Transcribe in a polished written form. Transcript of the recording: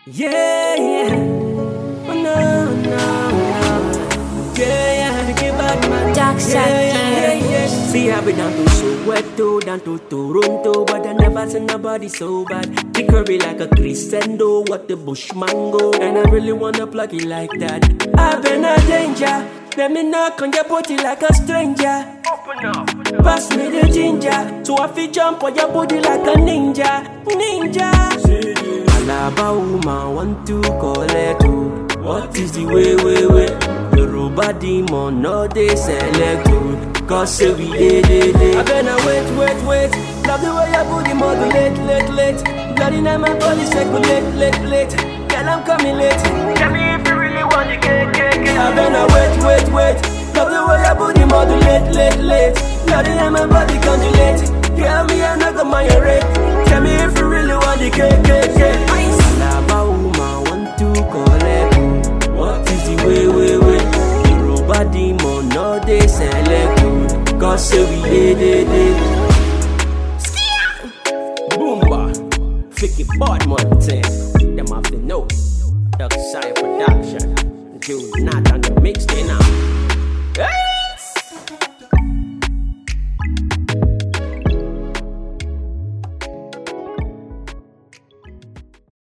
Yeah, yeah. Oh, no, no, no. Yeah, yeah, give back my Dark side, yeah, yeah. See, I've been down to Soweto, down to Toronto, but I never seen nobody so bad. The curry like a crescendo, what the bush mango, and I really wanna plug it like that. I've been a danger. Let me knock on your body like a stranger. Open up. Pass me the ginger, so I feel jump on your body like a ninja, ninja. Alaba woman want to collect you. What is the way? Yoruba demon no they select you. Cause say we day. I better wait. Love the way your body modulate. Blood in my body circulate, late. Girl, I'm coming late. Tell me if you really want the cake. I better wait. Love the way your body modulate, late. Blood in my body condulate. Girl, me I not gonna mind your rate. Tell me if you really want the cake. Alaba woman want to collect you. What is the way? Yoruba demon no they select you. Cause say we day. Boomba, Vicky Bodman thing. Them have to know. Dark Side Production. Do not on the mix, they now. Hey!